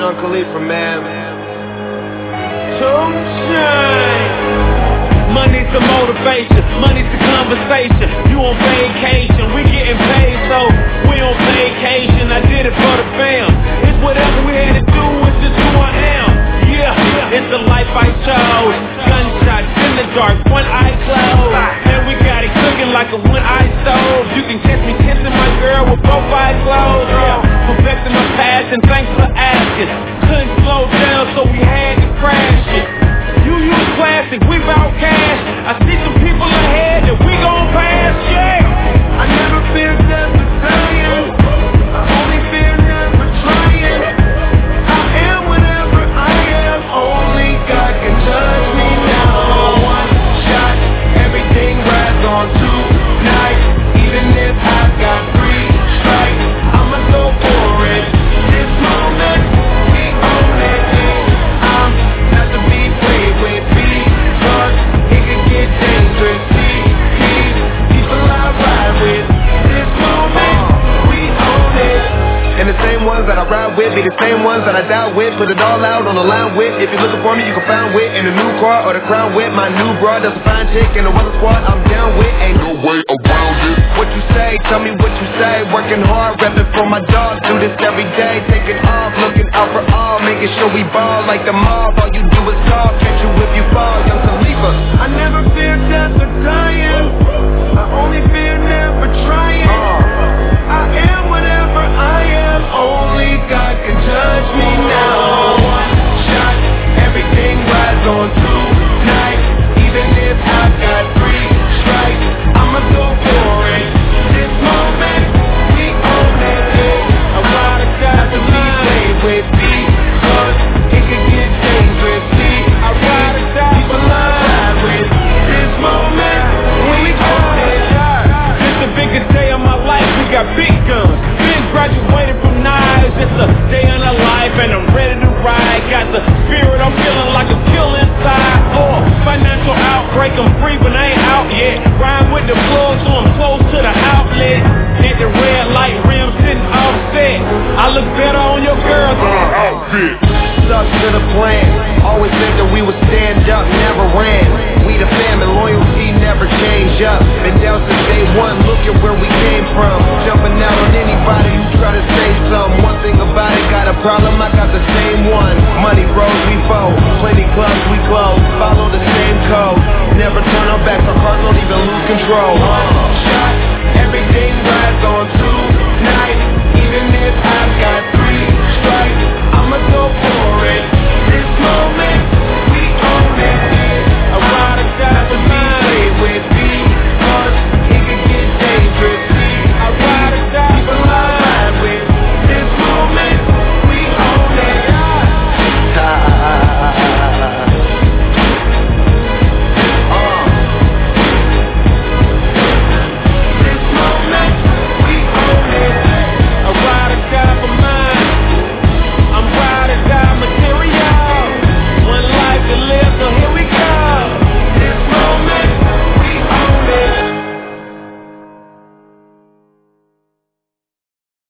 Sean Khalifa, man. 2 Chainz. Money's the motivation, money's the conversation. You on vacation, we getting paid, so we on vacation. I did it for the fam. It's whatever we had to do, it's just who I am. Yeah, it's the life I chose. Gunshots in the dark, one eye closed. And we got it cooking like a one-eye stove. You can catch me kissing my girl with both eyes closed. Yeah, perfecting my passion, thanks for asking. Couldn't slow down, so we had to crash it. You use classic, we bout cash. I see some people ahead that we gon' pass, yeah. I never fear death or dying. I only fear never trying. I am whatever I am. Only God can judge me now. One shot, everything rides on tonight. Even if I got 3 strikes, I'ma go for it. This moment, we own it. I'm not to be played with, because it could get dangerous. These people I ride with. This moment, we own it. And the same ones that I ride with be the same ones that I die with. Put it all out on the line with. If you're looking for me, you can find wit in the new car or the crown with. My new broad, that's a fine chick in the weather squad. I'm down with, ain't no way around it. What you say? Tell me what you say. Working hard, repping for my dog. Do this every day, taking off, looking out for all, making sure we ball like the mob. All you do is talk, catch you if you fall, young Khalifa. I never fear death or dying. I only fear never trying. I am whatever I am. Only God can judge me now. One shot, everything rides on tonight. Even if I got 3 strikes, I'ma go for it. This moment, we own it. I ride or die to be played with, because it could get dangerous. I ride or die, people I ride with. This moment, we own it. It's the biggest day of my life, we got big guns. Been graduated from knives, it's a day in a life and I'm ready to ride. Got the spirit, I'm feeling like a kill inside. Financial outbreak, I'm free but I ain't out yet. Rhyme with the plug so I'm close to the outlet. Hit the red light rim sitting offset. I look better on your girl than an outfit. Stuck to the plan. Always said that we would stand up, never ran. We the fam and loyalty never change up. Been down since day one, look at where we came from. Jumping out on anybody who try to say something. One thing about it, got a problem, I got the same one. Money bros, we fold. Plenty clubs, we close. Follow the same code. Never turn our backs, our cars don't even lose control.